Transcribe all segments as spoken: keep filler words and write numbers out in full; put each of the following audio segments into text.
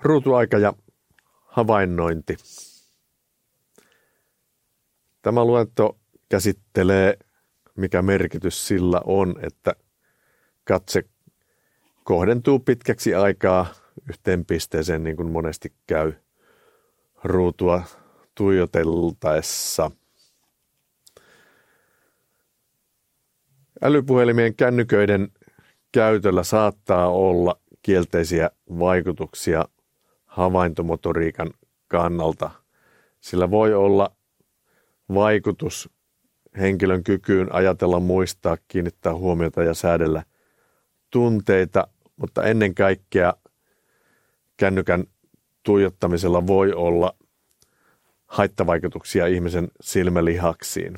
Ruutuaika ja havainnointi. Tämä luento käsittelee, mikä merkitys sillä on, että katse kohdentuu pitkäksi aikaa yhteen pisteeseen, niin kuin monesti käy ruutua tuijoteltaessa. Älypuhelimien kännyköiden käytöllä saattaa olla kielteisiä vaikutuksia havaintomotoriikan kannalta. Sillä voi olla vaikutus henkilön kykyyn ajatella, muistaa, kiinnittää huomiota ja säädellä tunteita, mutta ennen kaikkea kännykän tuijottamisella voi olla haittavaikutuksia ihmisen silmälihaksiin.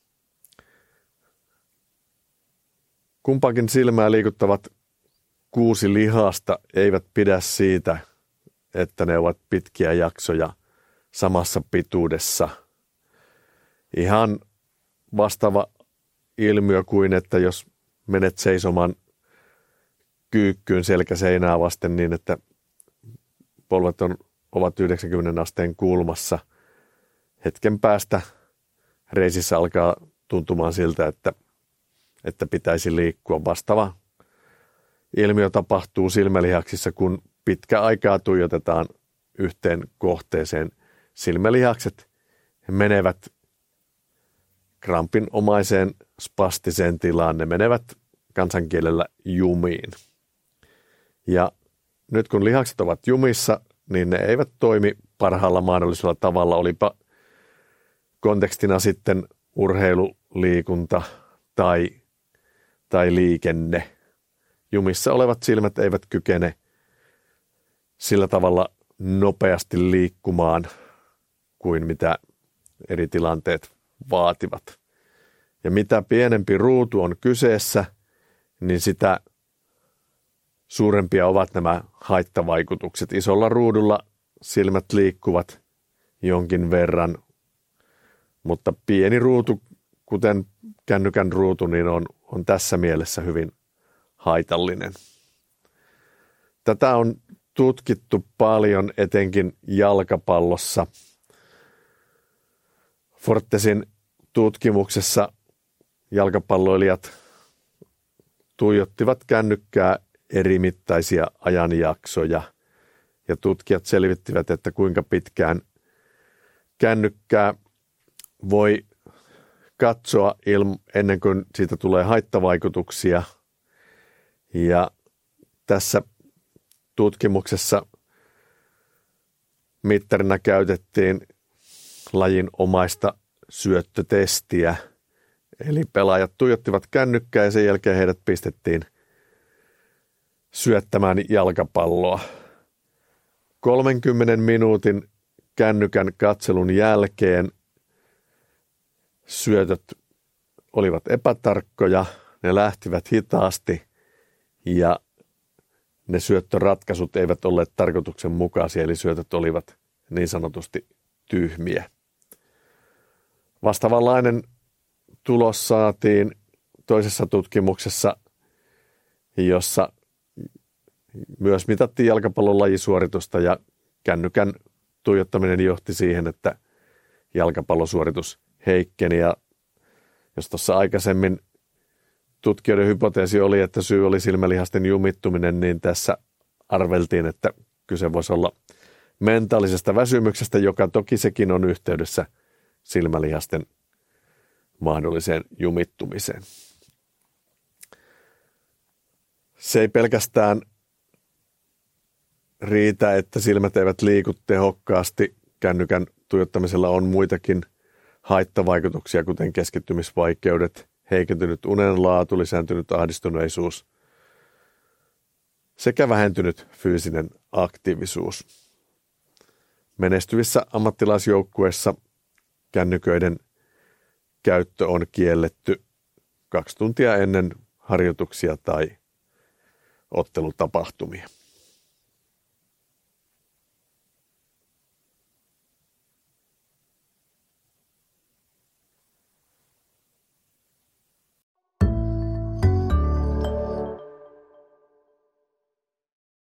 Kumpaakin silmää liikuttavat kuusi lihasta eivät pidä siitä, että ne ovat pitkiä jaksoja samassa pituudessa. Ihan vastaava ilmiö kuin, että jos menet seisomaan kyykkyyn selkäseinää vasten niin, että polvet on, ovat yhdeksänkymmentä asteen kulmassa. Hetken päästä reisissä alkaa tuntumaan siltä, että, että pitäisi liikkua. Vastaava ilmiö tapahtuu silmälihaksissa, kun pitkä aikaa tuijotetaan yhteen kohteeseen. Silmälihakset menevät krampinomaiseen spastiseen tilaan. Ne menevät kansankielellä jumiin. Ja nyt kun lihakset ovat jumissa, niin ne eivät toimi parhaalla mahdollisella tavalla. Olipa kontekstina sitten urheilu, liikunta tai, tai liikenne. Jumissa olevat silmät eivät kykene sillä tavalla nopeasti liikkumaan kuin mitä eri tilanteet vaativat. Ja mitä pienempi ruutu on kyseessä, niin sitä suurempia ovat nämä haittavaikutukset. Isolla ruudulla silmät liikkuvat jonkin verran, mutta pieni ruutu, kuten kännykän ruutu, niin on, on tässä mielessä hyvin haitallinen. Tätä on tutkittu paljon, etenkin jalkapallossa. Fortesin tutkimuksessa jalkapalloilijat tuijottivat kännykkää eri mittaisia ajanjaksoja ja tutkijat selvittivät, että kuinka pitkään kännykkää voi katsoa ilm- ennen kuin siitä tulee haittavaikutuksia. Ja tässä tutkimuksessa mittarina käytettiin lajin omaista syöttötestiä. Eli pelaajat tuijottivat kännykkää ja sen jälkeen heidät pistettiin syöttämään jalkapalloa. kolmenkymmenen minuutin kännykän katselun jälkeen syötöt olivat epätarkkoja, ne lähtivät hitaasti ja ne syöttöratkaisut eivät olleet tarkoituksenmukaisia, eli syötöt olivat niin sanotusti tyhmiä. Vastaavanlainen tulos saatiin toisessa tutkimuksessa, jossa myös mitattiin jalkapallon lajisuoritusta ja kännykän tuijottaminen johti siihen, että jalkapallosuoritus heikkeni. Ja jos tuossa aikaisemmin tutkijoiden hypoteesi oli, että syy oli silmälihasten jumittuminen, niin tässä arveltiin, että kyse voisi olla mentaalisesta väsymyksestä, joka toki sekin on yhteydessä silmälihasten mahdolliseen jumittumiseen. Se ei pelkästään riitä, että silmät eivät liiku tehokkaasti. Kännykän tuijottamisella on muitakin haittavaikutuksia, kuten keskittymisvaikeudet, heikentynyt unenlaatu, lisääntynyt ahdistuneisuus sekä vähentynyt fyysinen aktiivisuus. Menestyvissä ammattilaisjoukkueissa kännyköiden käyttö on kielletty kaksi tuntia ennen harjoituksia tai ottelutapahtumia.